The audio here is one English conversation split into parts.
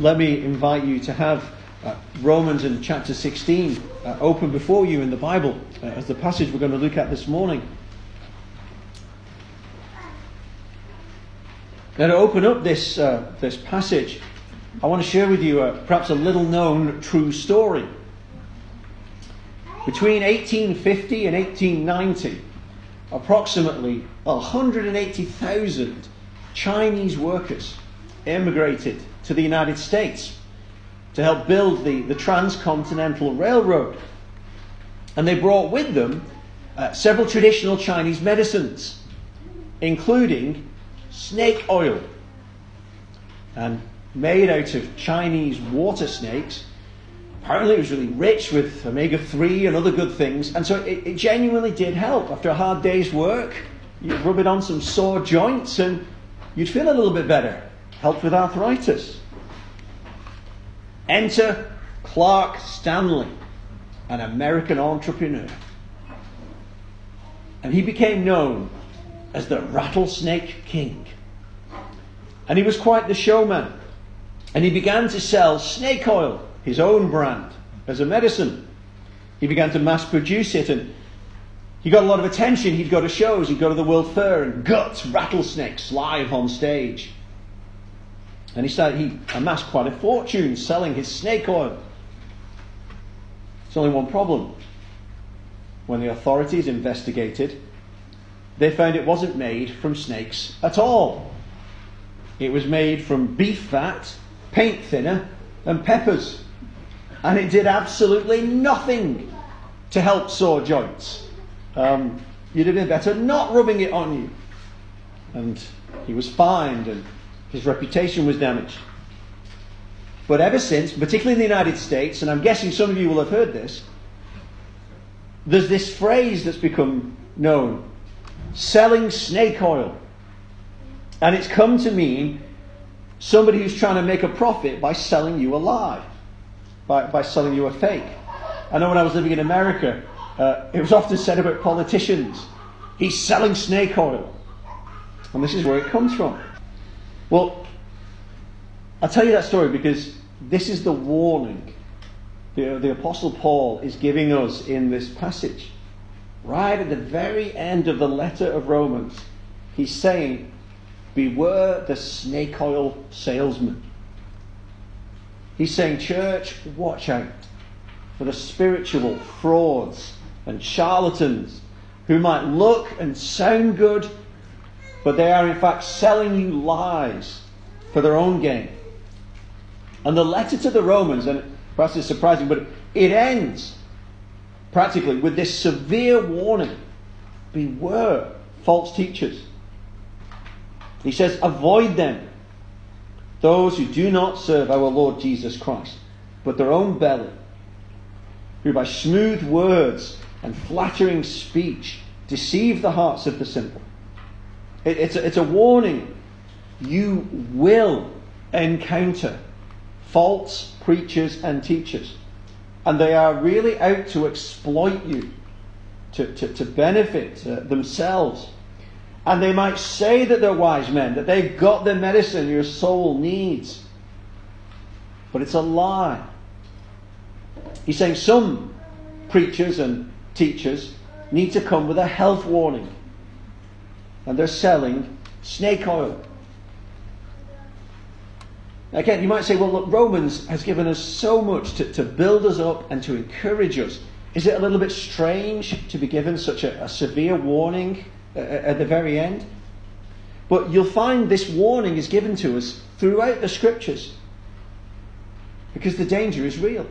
let me invite you to have Romans in chapter 16 open before you in the Bible as the passage we're going to look at this morning. Now, to open up this passage, I want to share with you perhaps a little-known true story. Between 1850 and 1890, approximately 180,000 Chinese workers emigrated to the United States to help build the Transcontinental Railroad. And they brought with them several traditional Chinese medicines, including snake oil. And made out of Chinese water snakes. Apparently it was really rich with omega-3 and other good things. And so it genuinely did help. After a hard day's work, you'd rub it on some sore joints and you'd feel a little bit better. Helped with arthritis. Enter Clark Stanley, an American entrepreneur. And he became known as the Rattlesnake King. And he was quite the showman. And he began to sell snake oil, his own brand, as a medicine. He began to mass produce it, and he got a lot of attention. He'd go to shows, he'd go to the World Fair and gut rattlesnakes live on stage. And he amassed quite a fortune selling his snake oil. There's only one problem. When the authorities investigated, they found it wasn't made from snakes at all. It was made from beef fat, paint thinner, and peppers. And it did absolutely nothing to help sore joints. You'd have been better not rubbing it on you. And he was fined and his reputation was damaged. But ever since, particularly in the United States, and I'm guessing some of you will have heard this, there's this phrase that's become known, selling snake oil. And it's come to mean somebody who's trying to make a profit by selling you a lie, by selling you a fake. I know when I was living in America, it was often said about politicians, he's selling snake oil. And this is where it comes from. Well, I'll tell you that story because this is the warning the Apostle Paul is giving us in this passage. Right at the very end of the letter of Romans, he's saying, beware the snake oil salesman. He's saying, church, watch out for the spiritual frauds and charlatans who might look and sound good, but they are in fact selling you lies for their own gain. And the letter to the Romans, and perhaps it's surprising, but it ends practically with this severe warning. Beware false teachers. He says, avoid them. Those who do not serve our Lord Jesus Christ, but their own belly, who by smooth words and flattering speech deceive the hearts of the simple. It's a warning. You will encounter false preachers and teachers. And they are really out to exploit you, to benefit themselves. And they might say that they're wise men, that they've got the medicine your soul needs. But it's a lie. He's saying some preachers and teachers need to come with a health warning. And they're selling snake oil. Again, you might say, well, look, Romans has given us so much to build us up and to encourage us. Is it a little bit strange to be given such a severe warning at the very end? But you'll find this warning is given to us throughout the Scriptures. Because the danger is real.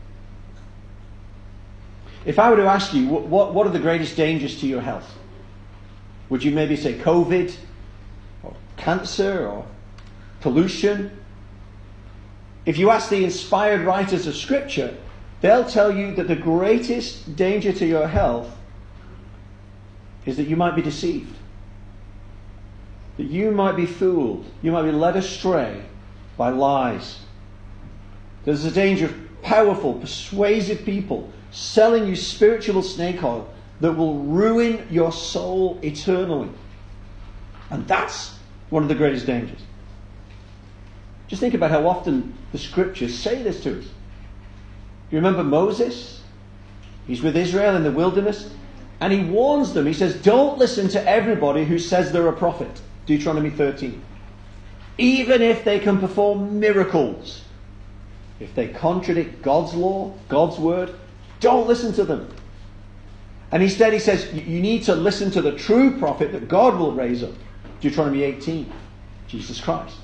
If I were to ask you, what are the greatest dangers to your health? Would you maybe say COVID, or cancer, or pollution? If you ask the inspired writers of Scripture, they'll tell you that the greatest danger to your health is that you might be deceived. That you might be fooled. You might be led astray by lies. There's a danger of powerful, persuasive people selling you spiritual snake oil that will ruin your soul eternally. And that's one of the greatest dangers. Just think about how often the scriptures say this to us. You remember Moses? He's with Israel in the wilderness, and he warns them. He says, don't listen to everybody who says they're a prophet. Deuteronomy 13. Even if they can perform miracles, if they contradict God's law, God's word, don't listen to them. And instead he says, you need to listen to the true prophet that God will raise up. Deuteronomy 18, Jesus Christ.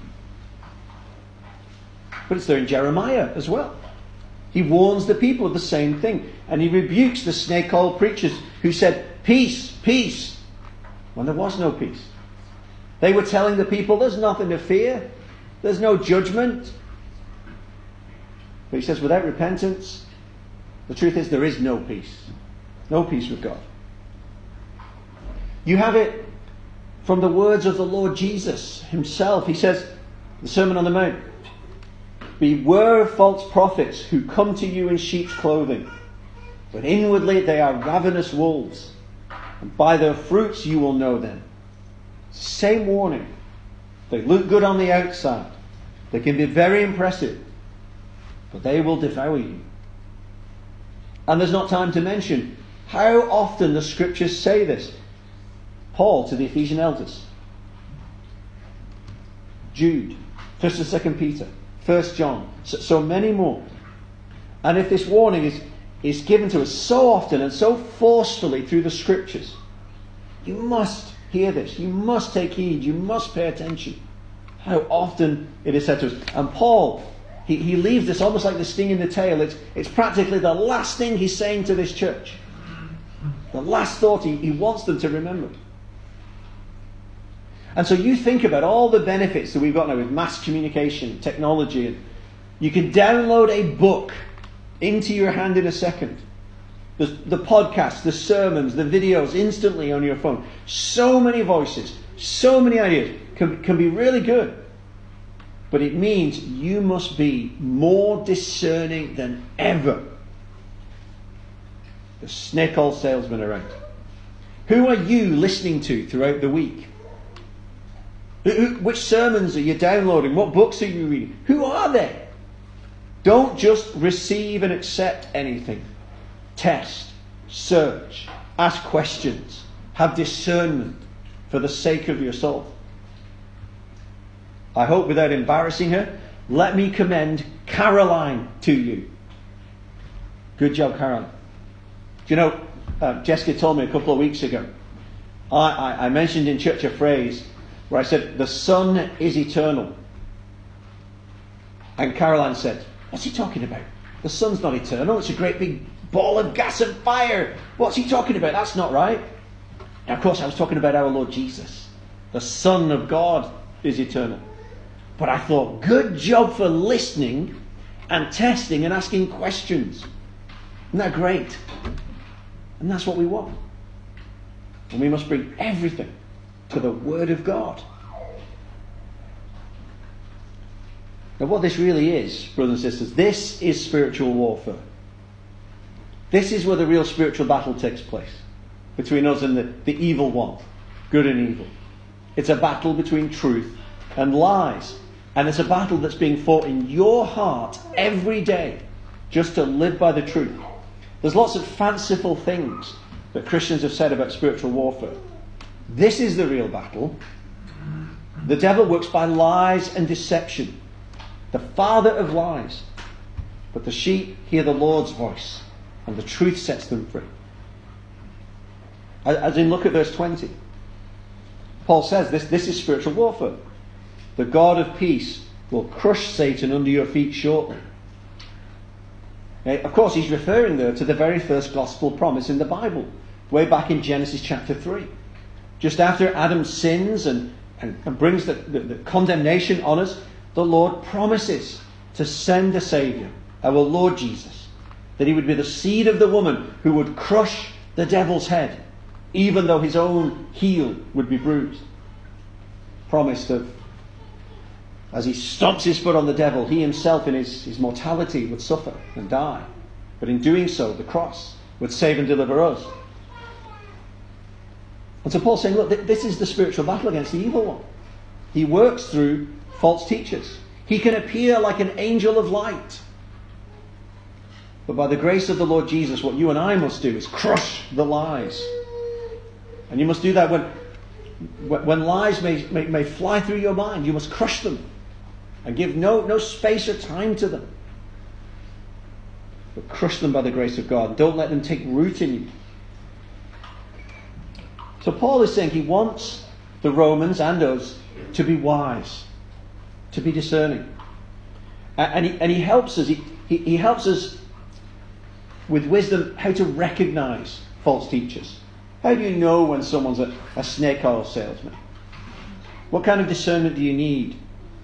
But it's there in Jeremiah as well. He warns the people of the same thing. And he rebukes the snake-oiled preachers who said, peace, peace, when there was no peace. They were telling the people, there's nothing to fear. There's no judgment. But he says, without repentance, the truth is there is no peace. No peace with God. You have it from the words of the Lord Jesus himself. He says, the Sermon on the Mount, beware of false prophets who come to you in sheep's clothing, but inwardly they are ravenous wolves, and by their fruits you will know them. Same warning. They look good on the outside. They can be very impressive, but they will devour you. And there's not time to mention how often the scriptures say this. Paul to the Ephesian elders, Jude, 1st and 2nd Peter, 1 John, so many more. And if this warning is given to us so often and so forcefully through the scriptures, you must hear this. You must take heed. You must pay attention. How often it is said to us. And Paul, he leaves this almost like the sting in the tail. It's practically the last thing he's saying to this church. The last thought he wants them to remember. And so you think about all the benefits that we've got now with mass communication, technology. And you can download a book into your hand in a second. The podcasts, the sermons, the videos instantly on your phone. So many voices, so many ideas can be really good. But it means you must be more discerning than ever. The snake-oil salesman around. Who are you listening to throughout the week? Which sermons are you downloading? What books are you reading? Who are they? Don't just receive and accept anything. Test, search, ask questions, have discernment for the sake of your soul. I hope without embarrassing her, let me commend Caroline to you. Good job, Caroline. Do you know, Jessica told me a couple of weeks ago, I mentioned in church a phrase where I said, the Son is eternal. And Caroline said, what's he talking about? The Son's not eternal. It's a great big ball of gas and fire. What's he talking about? That's not right. And of course, I was talking about our Lord Jesus. The Son of God is eternal. But I thought, good job for listening and testing and asking questions. Isn't that great? And that's what we want. And we must bring everything to the Word of God. Now what this really is, brothers and sisters, this is spiritual warfare. This is where the real spiritual battle takes place. Between us and the evil one. Good and evil. It's a battle between truth and lies. And it's a battle that's being fought in your heart every day. Just to live by the truth. There's lots of fanciful things that Christians have said about spiritual warfare. This is the real battle. The devil works by lies and deception. The father of lies. But the sheep hear the Lord's voice, and the truth sets them free. As in, look at verse 20. Paul says this is spiritual warfare. The God of peace will crush Satan under your feet shortly. Of course, he's referring there to the very first gospel promise in the Bible, way back in Genesis chapter 3. Just after Adam sins and brings the condemnation on us, the Lord promises to send a Saviour, our Lord Jesus, that he would be the seed of the woman who would crush the devil's head, even though his own heel would be bruised. Promised that as he stomps his foot on the devil, he himself in his mortality would suffer and die. But in doing so, the cross would save and deliver us. And so Paul's saying, look, this is the spiritual battle against the evil one. He works through false teachers. He can appear like an angel of light. But by the grace of the Lord Jesus, what you and I must do is crush the lies. And you must do that when lies may fly through your mind. You must crush them and give no space or time to them. But crush them by the grace of God. Don't let them take root in you. So Paul is saying he wants the Romans and us to be wise, to be discerning. And he helps us. He helps us with wisdom how to recognize false teachers. How do you know when someone's a snake oil salesman? What kind of discernment do you need?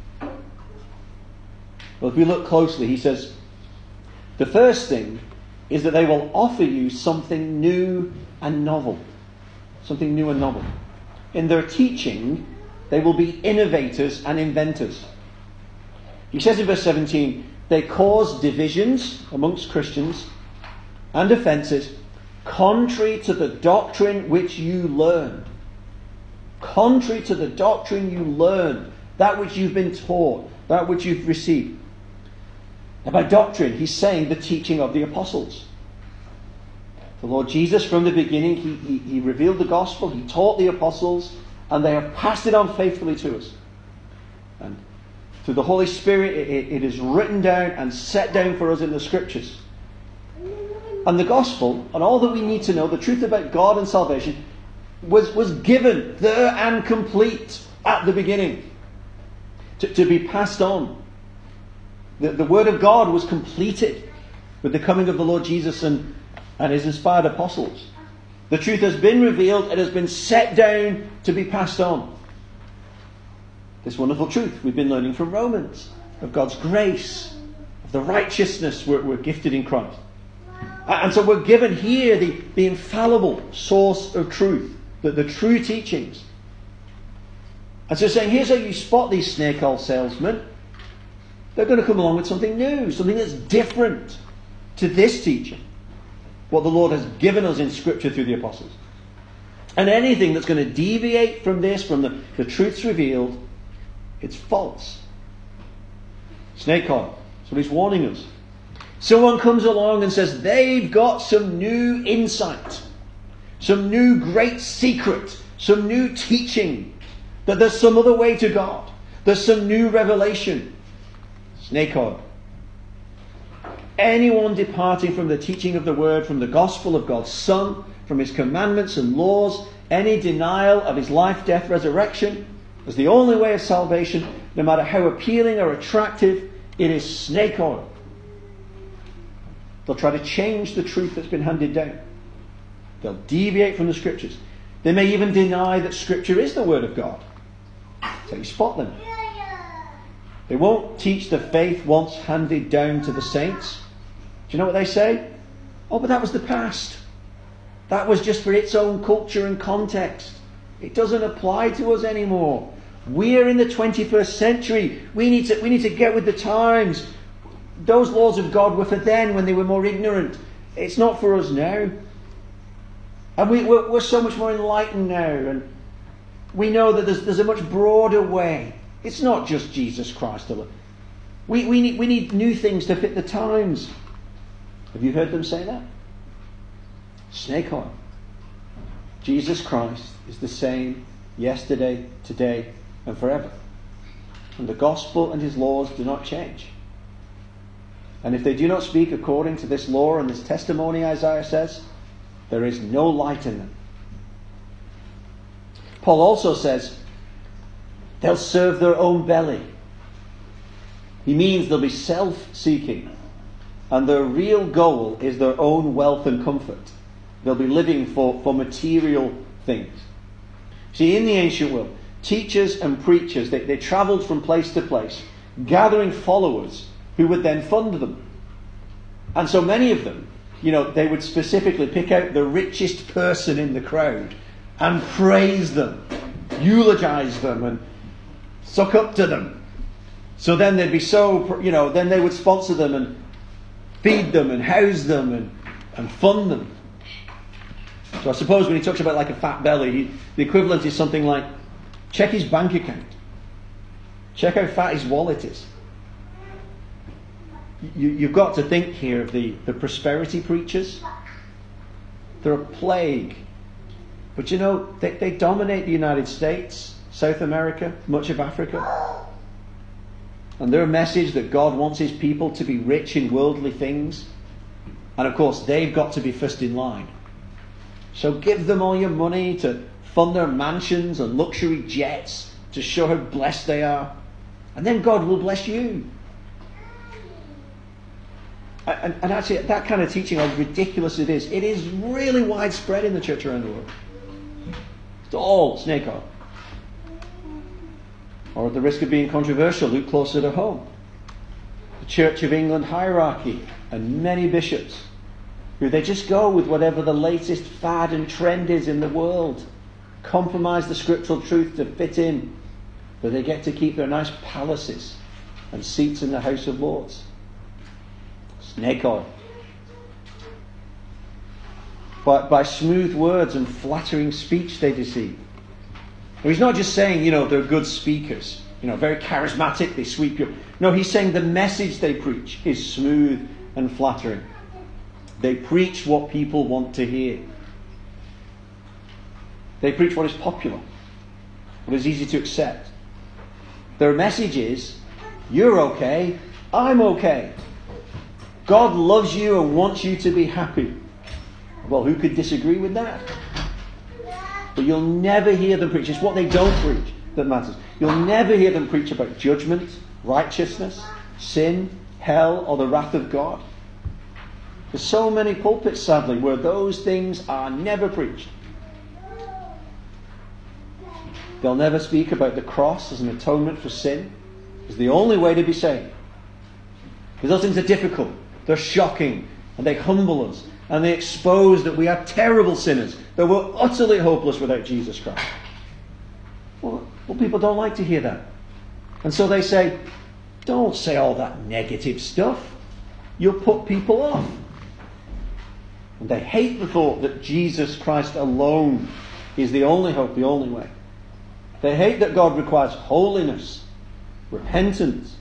Well, if we look closely, he says, the first thing is that they will offer you something new and novel. Something new and novel. In their teaching, they will be innovators and inventors. He says in verse 17, they cause divisions amongst Christians and offences contrary to the doctrine which you learn. Contrary to the doctrine you learn, that which you've been taught, that which you've received. And by doctrine, he's saying the teaching of the apostles. The Lord Jesus, from the beginning, he revealed the gospel, he taught the apostles, and they have passed it on faithfully to us. And through the Holy Spirit, it is written down and set down for us in the Scriptures. And the gospel, and all that we need to know, the truth about God and salvation, was given there and complete at the beginning to be passed on. The Word of God was completed with the coming of the Lord Jesus and His inspired apostles. The truth has been revealed, it has been set down to be passed on. This wonderful truth we've been learning from Romans, of God's grace, of the righteousness we're gifted in Christ. And so we're given here the infallible source of truth, the true teachings. And so saying, here's how you spot these snake oil salesmen. They're going to come along with something new, something that's different to this teaching, what the Lord has given us in Scripture through the apostles. And anything that's going to deviate from this, from the truths revealed, it's false. Snake oil. That's what he's warning us. Someone comes along and says they've got some new insight, some new great secret, some new teaching, that there's some other way to God. There's some new revelation. Snake oil. Anyone departing from the teaching of the Word, from the gospel of God's Son, from His commandments and laws, any denial of His life, death, resurrection, as the only way of salvation, no matter how appealing or attractive, it is snake oil. They'll try to change the truth that's been handed down. They'll deviate from the Scriptures. They may even deny that Scripture is the Word of God. So you spot them. They won't teach the faith once handed down to the saints. Do you know what they say? Oh, but that was the past. That was just for its own culture and context. It doesn't apply to us anymore. We're in the 21st century. We need to get with the times. Those laws of God were for then when they were more ignorant. It's not for us now. And we're so much more enlightened now. And we know that there's a much broader way. It's not just Jesus Christ alone. We need new things to fit the times. Have you heard them say that? Snake oil. Jesus Christ is the same yesterday, today, and forever. And the gospel and His laws do not change. And if they do not speak according to this law and this testimony, Isaiah says, there is no light in them. Paul also says, they'll serve their own belly. He means they'll be self-seeking. And their real goal is their own wealth and comfort. They'll be living for material things. See, in the ancient world, teachers and preachers, they travelled from place to place, gathering followers who would then fund them. And so many of them, they would specifically pick out the richest person in the crowd and praise them, eulogize them, and suck up to them. So then they'd be then they would sponsor them and feed them and house them and fund them. So I suppose when he talks about like a fat belly, the equivalent is something like, check his bank account. Check how fat his wallet is. you've got to think here of the prosperity preachers. They're a plague. But you know, they dominate the United States, South America, much of Africa. And their message that God wants his people to be rich in worldly things. And of course, they've got to be first in line. So give them all your money to fund their mansions and luxury jets to show how blessed they are. And then God will bless you. And actually, that kind of teaching, how ridiculous it is really widespread in the church around the world. It's all snake oil. Or at the risk of being controversial, look closer to home. The Church of England hierarchy and many bishops who they just go with whatever the latest fad and trend is in the world. Compromise the scriptural truth to fit in. But they get to keep their nice palaces and seats in the House of Lords. Snake oil. But by smooth words and flattering speech they deceive. Well, he's not just saying, they're good speakers, very charismatic, they sweep you. No, he's saying the message they preach is smooth and flattering. They preach what people want to hear. They preach what is popular, what is easy to accept. Their message is, you're okay, I'm okay. God loves you and wants you to be happy. Well, who could disagree with that? But you'll never hear them preach. It's what they don't preach that matters. You'll never hear them preach about judgment, righteousness, sin, hell, or the wrath of God. There's so many pulpits, sadly, where those things are never preached. They'll never speak about the cross as an atonement for sin. It's the only way to be saved. Because those things are difficult. They're shocking. And they humble us. And they expose that we are terrible sinners. That we're utterly hopeless without Jesus Christ. Well, people don't like to hear that. And so they say, don't say all that negative stuff. You'll put people off. And they hate the thought that Jesus Christ alone is the only hope, the only way. They hate that God requires holiness, repentance.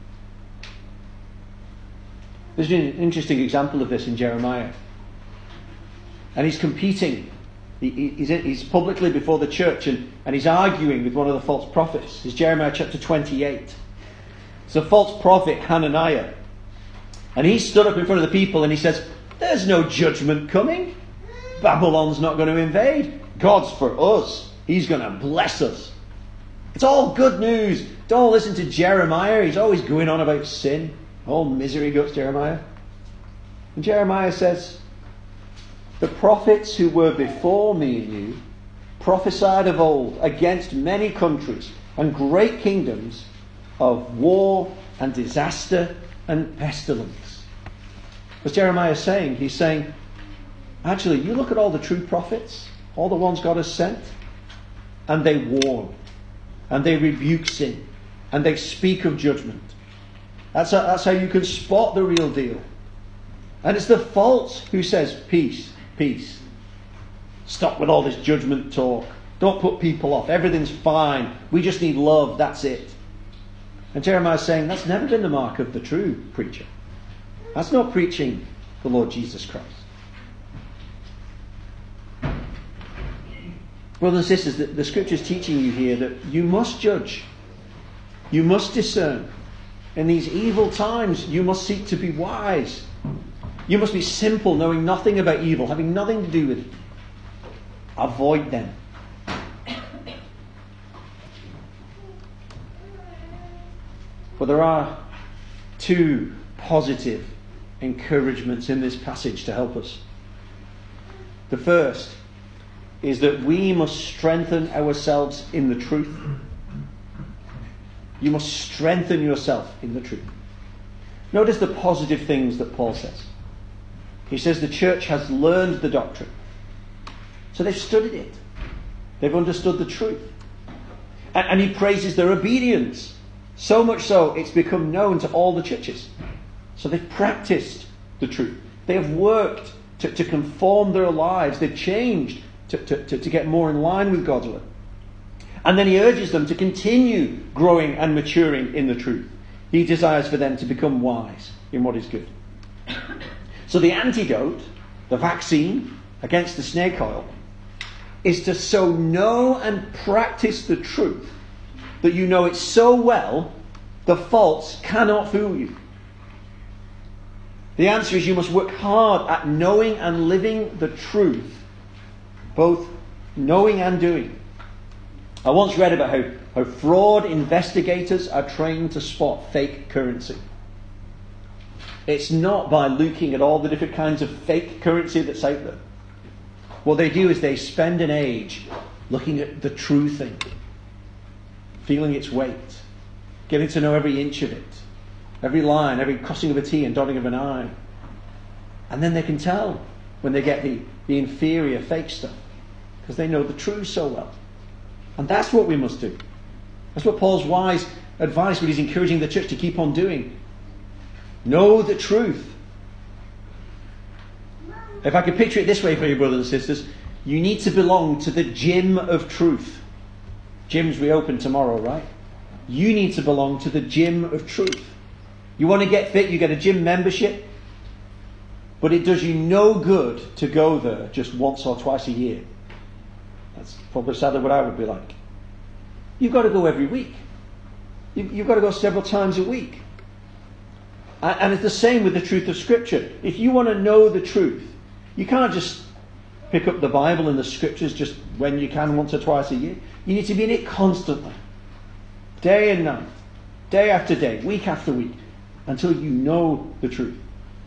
There's an interesting example of this in Jeremiah. And he's competing. He's publicly before the church and he's arguing with one of the false prophets. It's Jeremiah chapter 28. It's a false prophet, Hananiah. And he stood up in front of the people and he says, there's no judgment coming. Babylon's not going to invade. God's for us. He's going to bless us. It's all good news. Don't listen to Jeremiah. He's always going on about sin. Oh, misery guts, Jeremiah. And Jeremiah says, the prophets who were before me and you prophesied of old against many countries and great kingdoms of war and disaster and pestilence. What's Jeremiah saying? He's saying, actually, you look at all the true prophets, all the ones God has sent, and they warn, and they rebuke sin, and they speak of judgment. That's how you can spot the real deal. And it's the false who says, peace, peace. Stop with all this judgment talk. Don't put people off. Everything's fine. We just need love. That's it. And Jeremiah's saying that's never been the mark of the true preacher. That's not preaching the Lord Jesus Christ. Brothers and sisters, the Scripture's teaching you here that you must judge. You must discern. In these evil times, you must seek to be wise. You must be simple, knowing nothing about evil, having nothing to do with it. Avoid them. But there are two positive encouragements in this passage to help us. The first is that we must strengthen ourselves in the truth. You must strengthen yourself in the truth. Notice the positive things that Paul says. He says the church has learned the doctrine. So they've studied it. They've understood the truth. And he praises their obedience. So much so, it's become known to all the churches. So they've practiced the truth. They have worked to conform their lives. They've changed to get more in line with God's will. And then he urges them to continue growing and maturing in the truth. He desires for them to become wise, in what is good. So the antidote, the vaccine against the snake oil, is to so know and practice the truth that you know it so well the false cannot fool you. The answer is you must work hard at knowing and living the truth, both knowing and doing. I once read about how fraud investigators are trained to spot fake currency. It's not by looking at all the different kinds of fake currency that's out there. What they do is they spend an age looking at the true thing, feeling its weight, getting to know every inch of it, every line, every crossing of a T and dotting of an I. And then they can tell when they get the inferior fake stuff, because they know the true so well. And that's what we must do. That's what Paul's wise advice, what he's encouraging the church to keep on doing. Know the truth. If I could picture it this way for you, brothers and sisters, you need to belong to the gym of truth. Gyms reopen tomorrow, right? You need to belong to the gym of truth. You want to get fit, you get a gym membership, but it does you no good to go there just once or twice a year. That's probably sadly what I would be like. You've got to go every week. You've got to go several times a week. And it's the same with the truth of Scripture. If you want to know the truth, you can't just pick up the Bible and the Scriptures just when you can, once or twice a year. You need to be in it constantly. Day and night. Day after day. Week after week. Until you know the truth.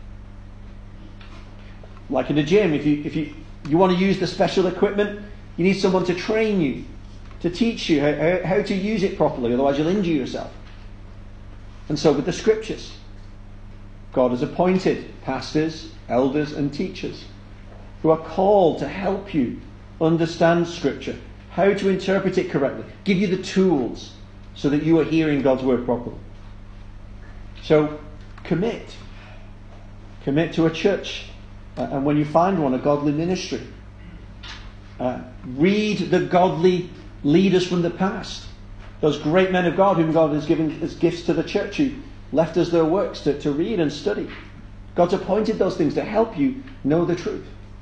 Like in a gym, if you want to use the special equipment, you need someone to train you, to teach you how to use it properly, otherwise you'll injure yourself. And so with the Scriptures. God has appointed pastors, elders and teachers who are called to help you understand Scripture, how to interpret it correctly, give you the tools so that you are hearing God's word properly. So commit to a church, and when you find one, a godly ministry. Read the godly leaders from the past, those great men of God whom God has given as gifts to the church, who left us their works to read and study. God's appointed those things to help you know the truth.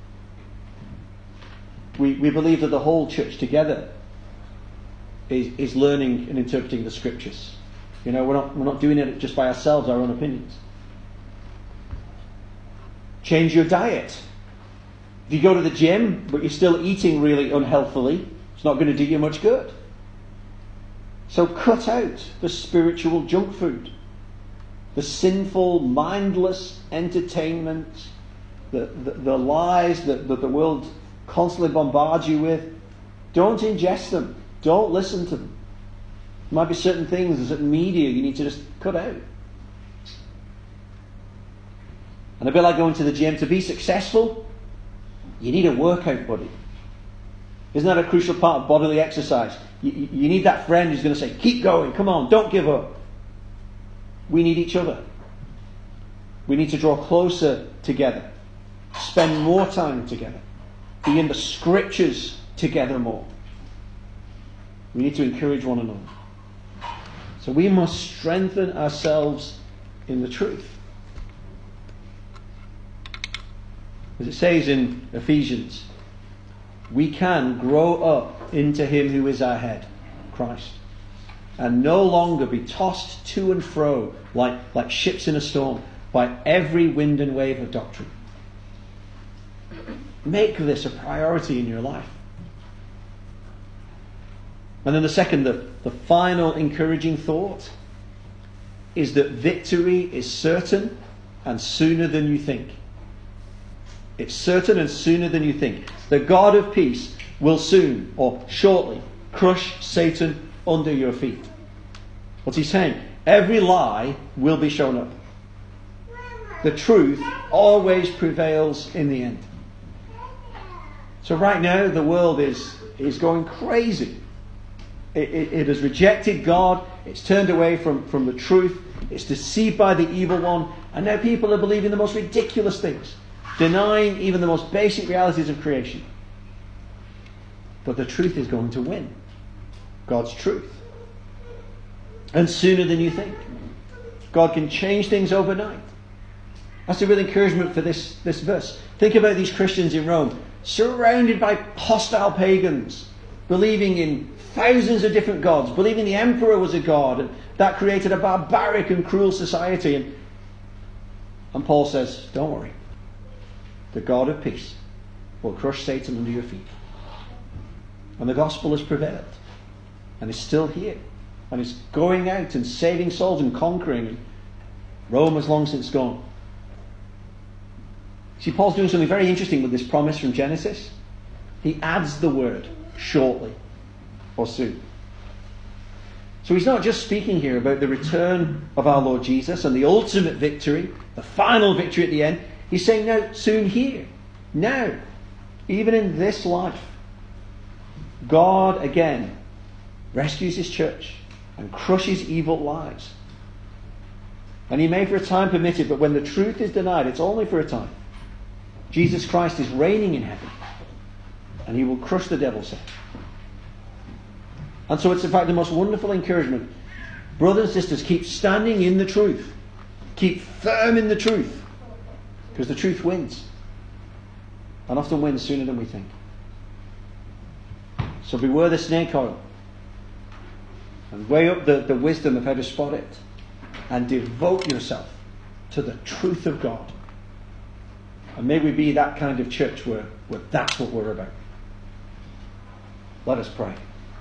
We believe that the whole church together is learning and interpreting the Scriptures. You know, we're not doing it just by ourselves, our own opinions. Change your diet. If you go to the gym, but you're still eating really unhealthily, it's not going to do you much good. So cut out the spiritual junk food, the sinful, mindless entertainment, the lies that the world constantly bombards you with. Don't ingest them. Don't listen to them. There might be certain things, there's certain media you need to just cut out. And a bit like going to the gym, to be successful, you need a workout buddy. Isn't that a crucial part of bodily exercise? You need that friend who's going to say, keep going, come on, don't give up. We need each other. We need to draw closer together. Spend more time together. Be in the Scriptures together more. We need to encourage one another. So we must strengthen ourselves in the truth. As it says in Ephesians, we can grow up into Him who is our head, Christ, and no longer be tossed to and fro like ships in a storm by every wind and wave of doctrine. Make this a priority in your life. And then the second, the final encouraging thought is that victory is certain and sooner than you think. It's certain and sooner than you think. The God of peace will soon or shortly crush Satan under your feet. What's he saying? Every lie will be shown up. The truth always prevails in the end. So right now the world is going crazy. It has rejected God. It's turned away from the truth. It's deceived by the evil one. And now people are believing the most ridiculous things, denying even the most basic realities of creation. But the truth is going to win. God's truth. And sooner than you think. God can change things overnight. That's a real encouragement for this verse. Think about these Christians in Rome, surrounded by hostile pagans, believing in thousands of different gods, believing the emperor was a god, and that created a barbaric and cruel society. And Paul says, don't worry. The God of peace will crush Satan under your feet. And the gospel has prevailed. And is still here. And is going out and saving souls and conquering. Rome has long since gone. See, Paul's doing something very interesting with this promise from Genesis. He adds the word shortly or soon. So he's not just speaking here about the return of our Lord Jesus and the ultimate victory, the final victory at the end. He's saying now, soon here, now, even in this life, God again rescues his church and crushes evil lies. And he may for a time permit it, but when the truth is denied, it's only for a time. Jesus Christ is reigning in heaven, and he will crush the devil's head. And so it's in fact the most wonderful encouragement. Brothers and sisters, keep standing in the truth. Keep firm in the truth. Because the truth wins. And often wins sooner than we think. So beware the snake oil. And weigh up the wisdom of how to spot it. And devote yourself to the truth of God. And may we be that kind of church where that's what we're about. Let us pray.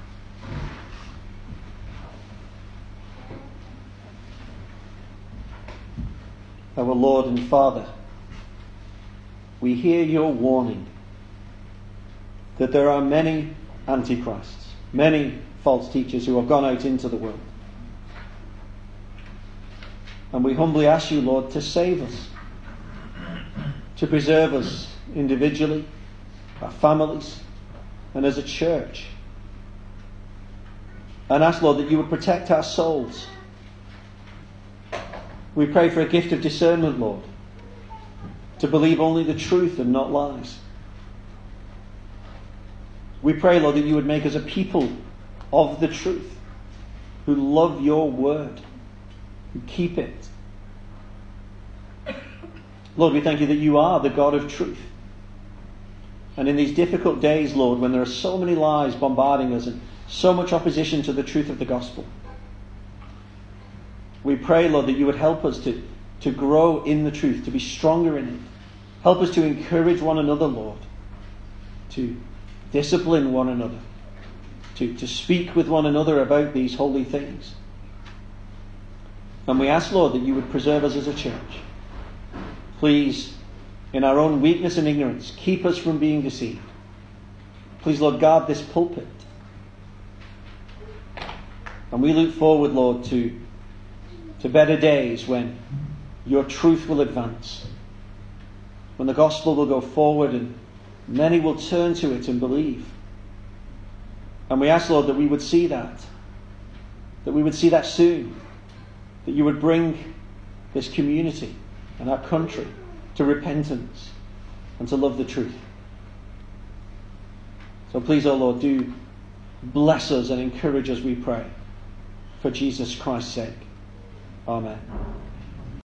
Our Lord and Father, we hear your warning that there are many antichrists, many false teachers who have gone out into the world. And we humbly ask you, Lord, to save us, to preserve us individually, our families, and as a church. And ask, Lord, that you would protect our souls. We pray for a gift of discernment, Lord, to believe only the truth and not lies. We pray, Lord, that you would make us a people of the truth, who love your word, who keep it. Lord, we thank you that you are the God of truth. And in these difficult days, Lord, when there are so many lies bombarding us and so much opposition to the truth of the gospel, we pray, Lord, that you would help us to grow in the truth, to be stronger in it. Help us to encourage one another, Lord, to discipline one another, to speak with one another about these holy things. And we ask, Lord, that you would preserve us as a church. Please, in our own weakness and ignorance, keep us from being deceived. Please, Lord, guard this pulpit. And we look forward, Lord, to better days when your truth will advance, when the gospel will go forward and many will turn to it and believe. And we ask, Lord, that we would see that we would see that soon, that you would bring this community and our country to repentance and to love the truth. So please, O Lord, do bless us and encourage us, we pray, for Jesus Christ's sake. Amen.